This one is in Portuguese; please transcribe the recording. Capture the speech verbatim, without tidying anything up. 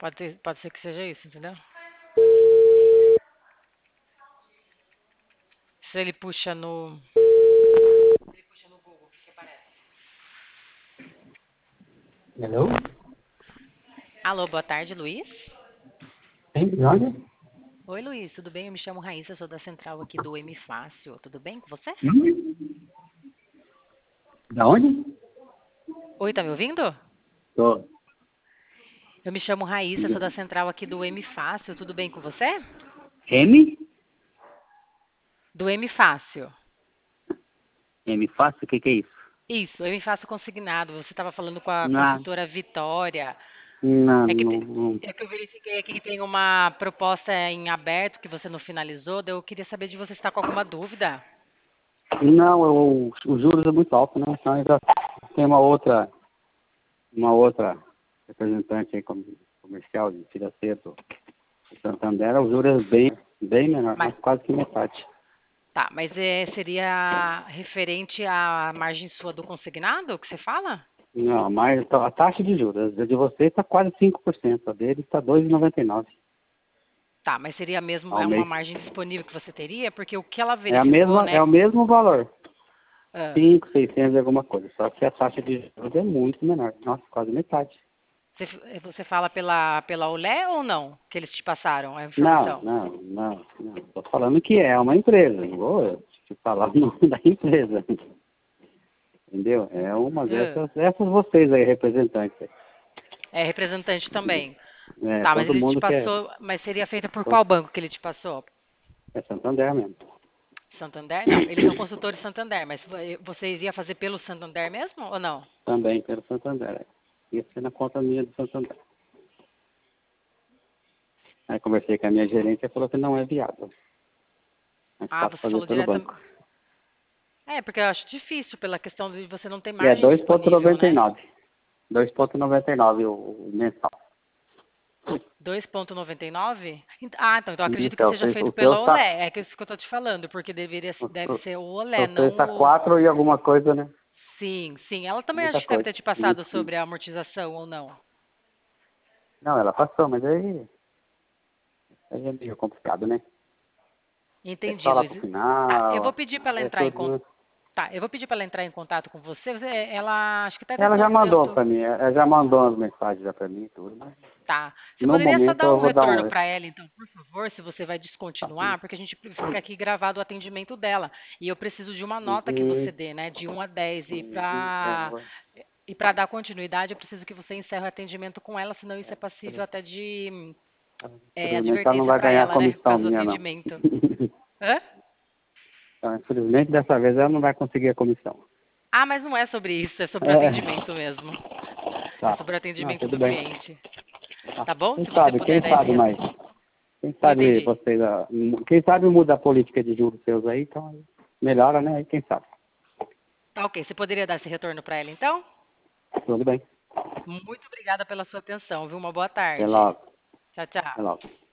Pode ser, pode ser que seja isso, entendeu? Se ele puxa no... Se ele puxa no Google, o que que aparece? Hello? Alô, boa tarde, Luiz. Sim, de onde? Oi, Luiz, tudo bem? Eu me chamo Raíssa, sou da central aqui do M Fácil. Tudo bem com você? Hum? Da onde? Oi, tá me ouvindo? Tô. Eu me chamo Raíssa, sou da central aqui do M Fácil. Tudo bem com você? M? Do M Fácil. M fácil? O que que é isso? Isso, M Fácil consignado. Você estava falando com a Não, consultora Vitória. não, É que, não, te- não. é que eu verifiquei aqui que tem uma proposta em aberto que você não finalizou. Daí eu queria saber de você se está com alguma dúvida. Não, eu, os juros é muito alto, né? Então ainda tem uma outra, uma outra representante aí como comercial de financeiro do Santander, os juros é bem, bem menor, Mas, mas quase que metade. tá, mas é, seria referente à margem sua do consignado que você fala? Não, mas a taxa de juros a de vocês está quase cinco por cento, a dele está dois vírgula noventa e nove Tá, mas seria mesmo ao é uma mês. margem disponível que você teria? Porque o que ela É a verificou, mesma, é né? o mesmo valor. ah, cinco, seiscentos e alguma coisa. Só que a taxa de juros é muito menor. Nossa, quase metade. você, você fala pela, pela Olé ou não? Que eles te passaram a Não, informação? não, não, não. Estou falando que é uma empresa. Não vou te falar o nome da empresa. Entendeu? É uma Ah, dessas, essas vocês aí, representantes. é representante também. É, Tá, mas todo ele te mundo quer. passou, mas seria feita por qual banco que ele te passou? É Santander mesmo. Santander? Não, eles são consultores Santander, mas vo- você iria fazer pelo Santander mesmo ou não? Também pelo Santander. É. Ia ser na conta minha do Santander. Aí conversei com a minha gerente e falou que não é viável. Mais Ah, fácil você fazer falou pelo diretamente. banco. É, porque eu acho difícil pela questão de você não ter E é margem dois vírgula disponível, noventa e né? nove. dois vírgula noventa e nove o, o mensal. dois vírgula noventa e nove? Ah, então, então eu acredito que Então, seja o seu feito o pela seu tá, Olé. É que isso que eu tô te falando, porque deveria, o, deve o, ser o Olé, o seu não está o... quatro e alguma coisa, né? Sim, sim. Ela também acho Muita que deve coisa. ter te passado Muito, sobre a amortização ou não. não, ela passou, mas aí, aí é meio complicado, né? É Entendi, só lá Luiz. pro Tá, eu vou final, pedir para ela é entrar em contato. tudo. Tá, eu vou pedir para ela entrar em contato com você. Você- Ela acho que até Ela já mandou devolvendo. pra mim, ela já mandou as mensagens já pra mim e tudo, mas Tá. Você no poderia só momento dar eu um vou dar retorno um. para ela, então, por favor, se você vai descontinuar, porque a gente fica aqui gravado o atendimento dela. E eu preciso de uma nota que você Uhum, dê, né? De um a dez. E uhum, é, para vou- e para dar continuidade, eu preciso que você encerre o atendimento com ela, senão isso é passível até de é, infelizmente ela não advertência vai para ganhar a ela, né? Por comissão causa do minha, não. atendimento. Hã? Então, infelizmente dessa vez ela não vai conseguir a comissão. Ah, mas não é sobre isso, é sobre o É, atendimento mesmo. É tá. sobre o Não, atendimento tudo do bem. cliente. Tá. Tá bom? Quem Se você sabe, puder quem dar esse sabe mais. retorno. Quem Não sabe entendi. vocês, ah, quem sabe muda a política de juros seus aí, então aí melhora, né? Aí quem sabe. Tá ok. Você poderia dar esse retorno para ela, então? Tudo bem. Muito obrigada pela sua atenção, viu? Uma boa Até tarde. logo. Tchau, tchau. Até logo.